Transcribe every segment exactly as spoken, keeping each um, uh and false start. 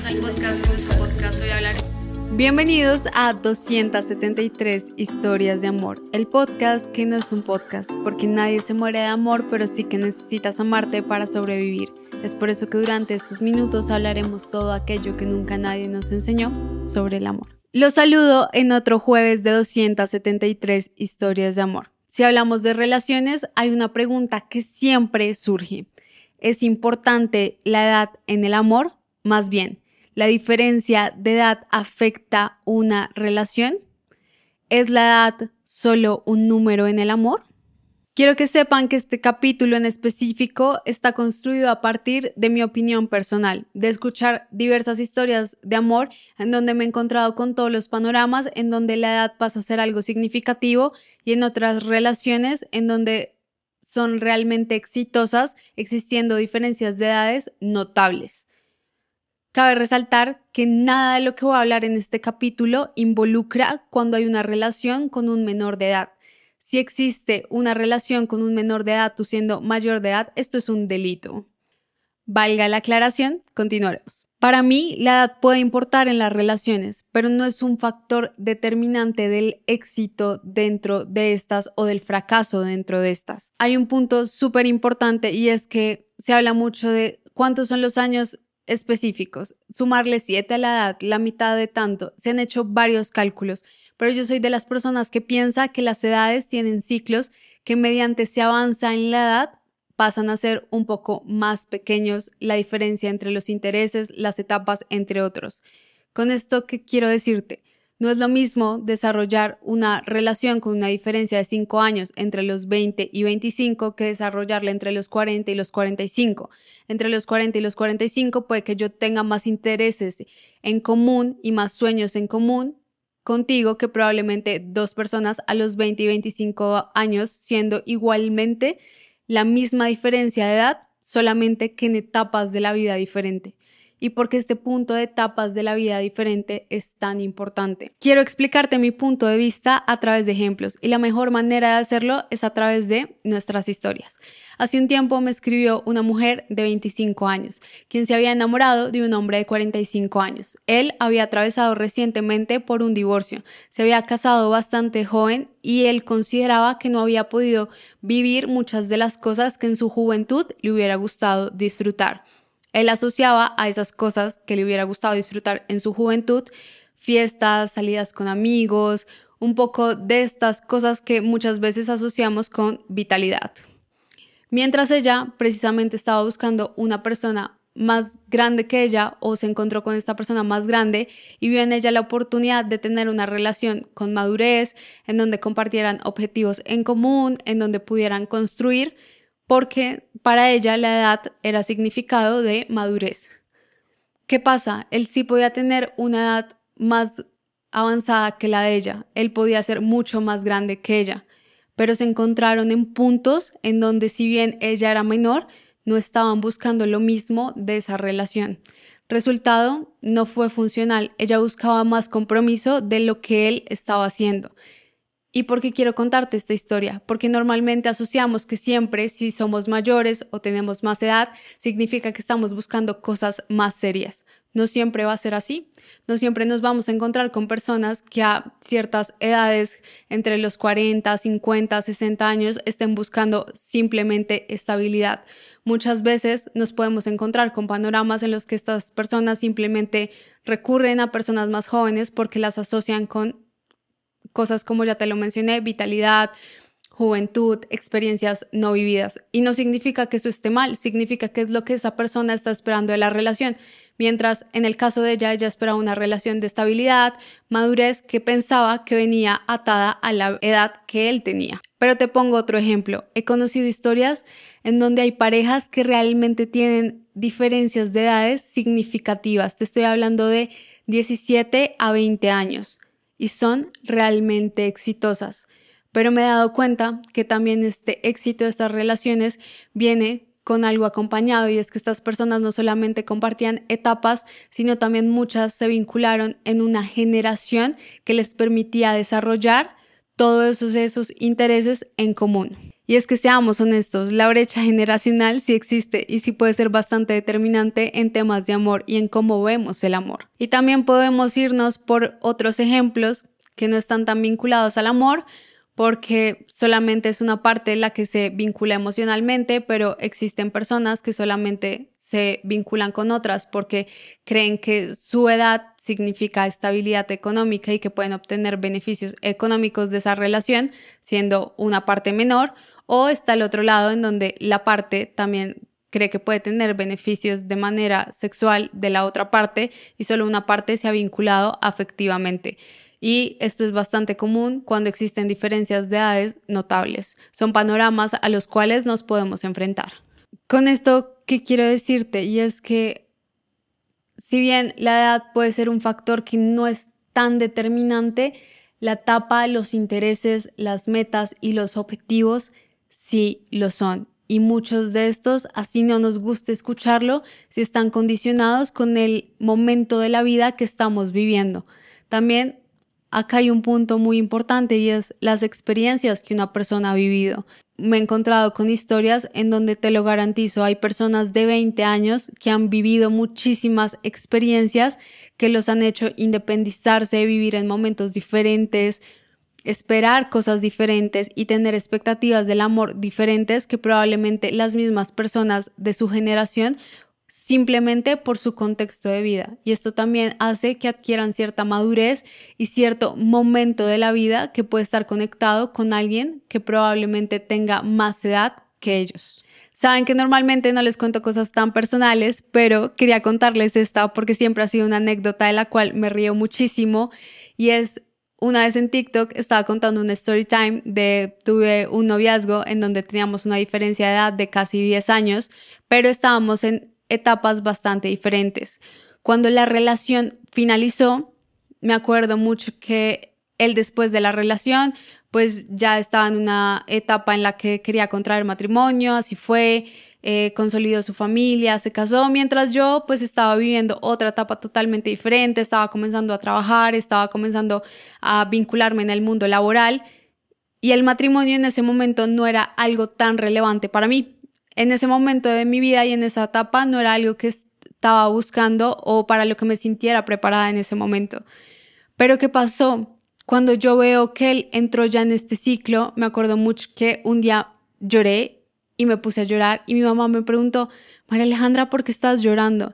el podcast, el podcast, hoy hablar. Bienvenidos a doscientas setenta y tres Historias de Amor, el podcast que no es un podcast, porque nadie se muere de amor, pero sí que necesitas amarte para sobrevivir. Es por eso que durante estos minutos hablaremos todo aquello que nunca nadie nos enseñó sobre el amor. Los saludo en otro jueves de doscientas setenta y tres Historias de Amor. Si hablamos de relaciones, hay una pregunta que siempre surge. ¿Es importante la edad en el amor? Más bien, ¿la diferencia de edad afecta una relación? ¿Es la edad solo un número en el amor? Quiero que sepan que este capítulo en específico está construido a partir de mi opinión personal, de escuchar diversas historias de amor en donde me he encontrado con todos los panoramas, en donde la edad pasa a ser algo significativo y en otras relaciones en donde son realmente exitosas, existiendo diferencias de edades notables. Cabe resaltar que nada de lo que voy a hablar en este capítulo involucra cuando hay una relación con un menor de edad. Si existe una relación con un menor de edad, tú siendo mayor de edad, esto es un delito. Valga la aclaración, continuaremos. Para mí, la edad puede importar en las relaciones, pero no es un factor determinante del éxito dentro de estas o del fracaso dentro de estas. Hay un punto súper importante y es que se habla mucho de cuántos son los años específicos. Sumarle siete a la edad, la mitad de tanto. Se han hecho varios cálculos, pero yo soy de las personas que piensa que las edades tienen ciclos que mediante se avanza en la edad pasan a ser un poco más pequeños, la diferencia entre los intereses, las etapas, entre otros. Con esto, ¿qué quiero decirte? No es lo mismo desarrollar una relación con una diferencia de cinco años entre los veinte y veinticinco que desarrollarla entre los cuarenta y los cuarenta y cinco. Entre los cuarenta y los cuarenta y cinco puede que yo tenga más intereses en común y más sueños en común contigo que probablemente dos personas a los veinte y veinticinco años, siendo igualmente la misma diferencia de edad, solamente que en etapas de la vida diferente. ¿Y por qué este punto de etapas de la vida diferente es tan importante? Quiero explicarte mi punto de vista a través de ejemplos y la mejor manera de hacerlo es a través de nuestras historias. Hace un tiempo me escribió una mujer de veinticinco años, quien se había enamorado de un hombre de cuarenta y cinco años. Él había atravesado recientemente por un divorcio, se había casado bastante joven y él consideraba que no había podido vivir muchas de las cosas que en su juventud le hubiera gustado disfrutar. Él asociaba a esas cosas que le hubiera gustado disfrutar en su juventud, fiestas, salidas con amigos, un poco de estas cosas que muchas veces asociamos con vitalidad. Mientras ella precisamente estaba buscando una persona más grande que ella o se encontró con esta persona más grande y vio en ella la oportunidad de tener una relación con madurez, en donde compartieran objetivos en común, en donde pudieran construir, porque para ella la edad era significado de madurez. ¿Qué pasa? Él sí podía tener una edad más avanzada que la de ella, él podía ser mucho más grande que ella, pero se encontraron en puntos en donde si bien ella era menor, no estaban buscando lo mismo de esa relación. Resultado, no fue funcional, ella buscaba más compromiso de lo que él estaba haciendo. ¿Y por qué quiero contarte esta historia? Porque normalmente asociamos que siempre si somos mayores o tenemos más edad, significa que estamos buscando cosas más serias. No siempre va a ser así. No siempre nos vamos a encontrar con personas que a ciertas edades, entre los cuarenta, cincuenta, sesenta años, estén buscando simplemente estabilidad. Muchas veces nos podemos encontrar con panoramas en los que estas personas simplemente recurren a personas más jóvenes porque las asocian con cosas como ya te lo mencioné, vitalidad, juventud, experiencias no vividas. Y no significa que eso esté mal, significa que es lo que esa persona está esperando de la relación. Mientras en el caso de ella, ella esperaba una relación de estabilidad, madurez que pensaba que venía atada a la edad que él tenía. Pero te pongo otro ejemplo. He conocido historias en donde hay parejas que realmente tienen diferencias de edades significativas. Te estoy hablando de diecisiete a veinte años. Y son realmente exitosas. Pero me he dado cuenta que también este éxito de estas relaciones viene con algo acompañado y es que estas personas no solamente compartían etapas, sino también muchas se vincularon en una generación que les permitía desarrollar todos esos, esos intereses en común. Y es que seamos honestos, la brecha generacional sí existe y sí puede ser bastante determinante en temas de amor y en cómo vemos el amor. Y también podemos irnos por otros ejemplos que no están tan vinculados al amor, porque solamente es una parte la que se vincula emocionalmente, pero existen personas que solamente se vinculan con otras porque creen que su edad significa estabilidad económica y que pueden obtener beneficios económicos de esa relación siendo una parte menor, o está el otro lado en donde la parte también cree que puede tener beneficios de manera sexual de la otra parte y solo una parte se ha vinculado afectivamente. Y esto es bastante común cuando existen diferencias de edades notables. Son panoramas a los cuales nos podemos enfrentar. Con esto, ¿qué quiero decirte? Y es que si bien la edad puede ser un factor que no es tan determinante, la etapa, los intereses, las metas y los objetivos sí lo son. Y muchos de estos, así no nos guste escucharlo, sí están condicionados con el momento de la vida que estamos viviendo. También acá hay un punto muy importante y es las experiencias que una persona ha vivido. Me he encontrado con historias en donde te lo garantizo, hay personas de veinte años que han vivido muchísimas experiencias que los han hecho independizarse, vivir en momentos diferentes, esperar cosas diferentes y tener expectativas del amor diferentes que probablemente las mismas personas de su generación, simplemente por su contexto de vida. Y esto también hace que adquieran cierta madurez y cierto momento de la vida que puede estar conectado con alguien que probablemente tenga más edad que ellos. Saben que normalmente no les cuento cosas tan personales, pero quería contarles esta porque siempre ha sido una anécdota de la cual me río muchísimo, y es una vez en TikTok estaba contando un story time de tuve un noviazgo en donde teníamos una diferencia de edad de casi diez años, pero estábamos en etapas bastante diferentes. Cuando la relación finalizó, me acuerdo mucho que él después de la relación, pues ya estaba en una etapa en la que quería contraer matrimonio, así fue, eh, consolidó su familia, se casó, mientras yo pues estaba viviendo otra etapa totalmente diferente, estaba comenzando a trabajar, estaba comenzando a vincularme en el mundo laboral y el matrimonio en ese momento no era algo tan relevante para mí. En ese momento de mi vida y en esa etapa no era algo que estaba buscando o para lo que me sintiera preparada en ese momento. Pero ¿qué pasó? Cuando yo veo que él entró ya en este ciclo, me acuerdo mucho que un día lloré y me puse a llorar y mi mamá me preguntó, María Alejandra, ¿por qué estás llorando?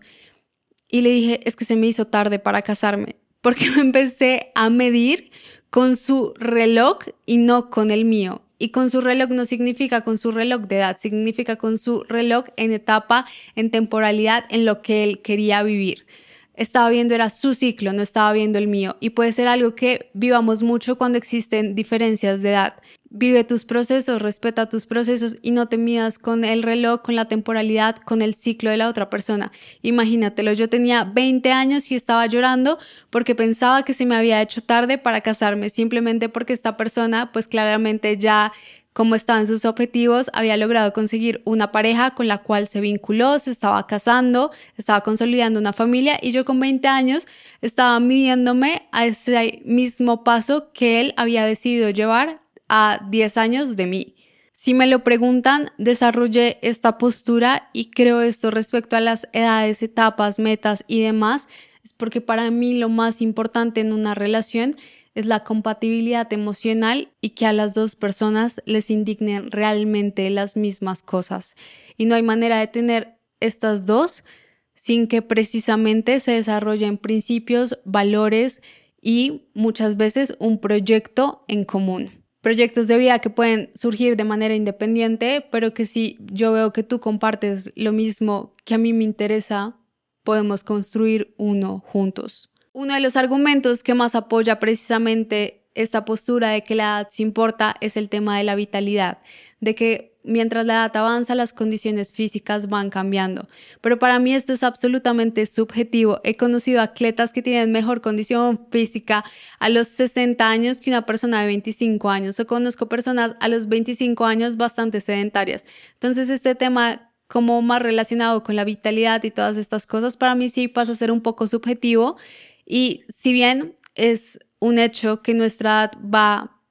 Y le dije, es que se me hizo tarde para casarme, porque me empecé a medir con su reloj y no con el mío. Y con su reloj no significa con su reloj de edad, significa con su reloj en etapa, en temporalidad, en lo que él quería vivir. Estaba viendo, era su ciclo, no estaba viendo el mío. Y puede ser algo que vivamos mucho cuando existen diferencias de edad. Vive tus procesos, respeta tus procesos y no te midas con el reloj, con la temporalidad, con el ciclo de la otra persona. Imagínatelo, yo tenía veinte años y estaba llorando porque pensaba que se me había hecho tarde para casarme, simplemente porque esta persona, pues claramente ya, como estaba en sus objetivos, había logrado conseguir una pareja con la cual se vinculó, se estaba casando, estaba consolidando una familia y yo con veinte años estaba midiéndome a ese mismo paso que él había decidido llevar a diez años de mí. Si me lo preguntan, desarrollé esta postura y creo esto respecto a las edades, etapas, metas y demás, es porque para mí lo más importante en una relación es la compatibilidad emocional y que a las dos personas les indignen realmente las mismas cosas. Y no hay manera de tener estas dos sin que precisamente se desarrollen principios, valores y muchas veces un proyecto en común. Proyectos de vida que pueden surgir de manera independiente, pero que si yo veo que tú compartes lo mismo que a mí me interesa, podemos construir uno juntos. Uno de los argumentos que más apoya precisamente esta postura de que la edad sí importa es el tema de la vitalidad, de que mientras la edad avanza las condiciones físicas van cambiando. Pero para mí esto es absolutamente subjetivo. He conocido atletas que tienen mejor condición física a los sesenta años que una persona de veinticinco años, o conozco personas a los veinticinco años bastante sedentarias. Entonces este tema como más relacionado con la vitalidad y todas estas cosas, para mí sí pasa a ser un poco subjetivo. Y si bien es un hecho que nuestra edad va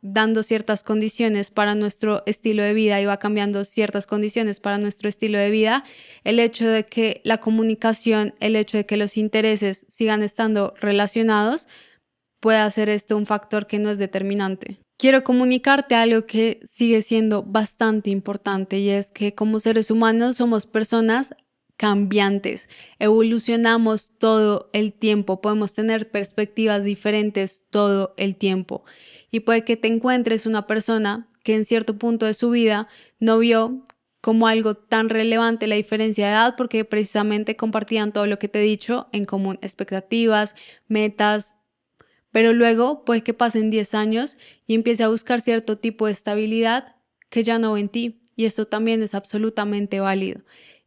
dando ciertas condiciones para nuestro estilo de vida y va cambiando ciertas condiciones para nuestro estilo de vida, el hecho de que la comunicación, el hecho de que los intereses sigan estando relacionados, puede hacer esto un factor que no es determinante. Quiero comunicarte algo que sigue siendo bastante importante y es que como seres humanos somos personas cambiantes, evolucionamos todo el tiempo, podemos tener perspectivas diferentes todo el tiempo y puede que te encuentres una persona que en cierto punto de su vida no vio como algo tan relevante la diferencia de edad porque precisamente compartían todo lo que te he dicho en común, expectativas, metas, pero luego puede que pasen diez años y empiece a buscar cierto tipo de estabilidad que ya no ve en ti y esto también es absolutamente válido.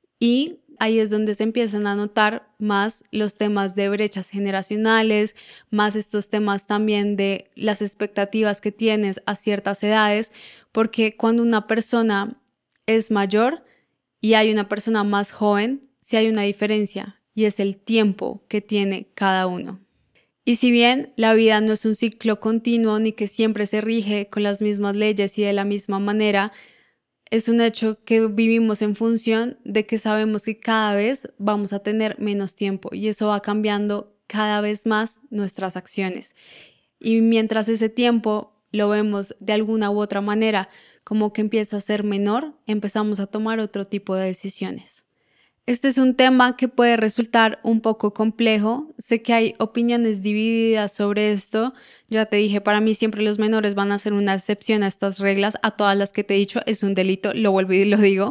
Y ahí es donde se empiezan a notar más los temas de brechas generacionales, más estos temas también de las expectativas que tienes a ciertas edades, porque cuando una persona es mayor y hay una persona más joven, sí hay una diferencia y es el tiempo que tiene cada uno. Y si bien la vida no es un ciclo continuo ni que siempre se rige con las mismas leyes y de la misma manera, es un hecho que vivimos en función de que sabemos que cada vez vamos a tener menos tiempo y eso va cambiando cada vez más nuestras acciones. Y mientras ese tiempo lo vemos de alguna u otra manera como que empieza a ser menor, empezamos a tomar otro tipo de decisiones. Este es un tema que puede resultar un poco complejo. Sé que hay opiniones divididas sobre esto. Ya te dije, para mí siempre los menores van a ser una excepción a estas reglas. A todas las que te he dicho es un delito, lo vuelvo y lo digo.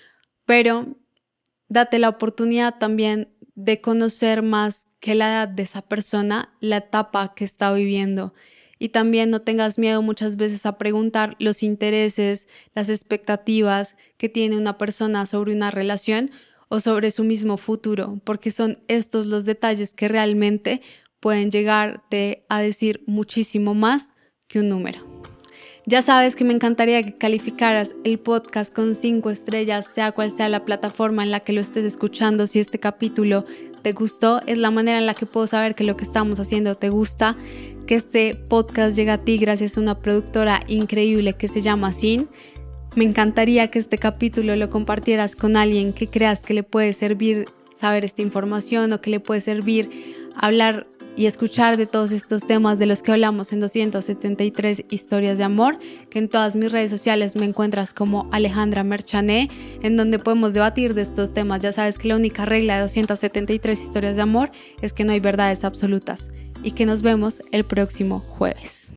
Pero date la oportunidad también de conocer más que la edad de esa persona, la etapa que está viviendo. Y también no tengas miedo muchas veces a preguntar los intereses, las expectativas que tiene una persona sobre una relación o sobre su mismo futuro, porque son estos los detalles que realmente pueden llegarte a decir muchísimo más que un número. Ya sabes que me encantaría que calificaras el podcast con cinco estrellas, sea cual sea la plataforma en la que lo estés escuchando. Si este capítulo te gustó, es la manera en la que puedo saber que lo que estamos haciendo te gusta, que este podcast llega a ti gracias a una productora increíble que se llama Sin. Me encantaría que este capítulo lo compartieras con alguien que creas que le puede servir saber esta información o que le puede servir hablar y escuchar de todos estos temas de los que hablamos en doscientas setenta y tres historias de amor, que en todas mis redes sociales me encuentras como Alejandra Merchané, en donde podemos debatir de estos temas. Ya sabes que la única regla de doscientas setenta y tres historias de amor es que no hay verdades absolutas y que nos vemos el próximo jueves.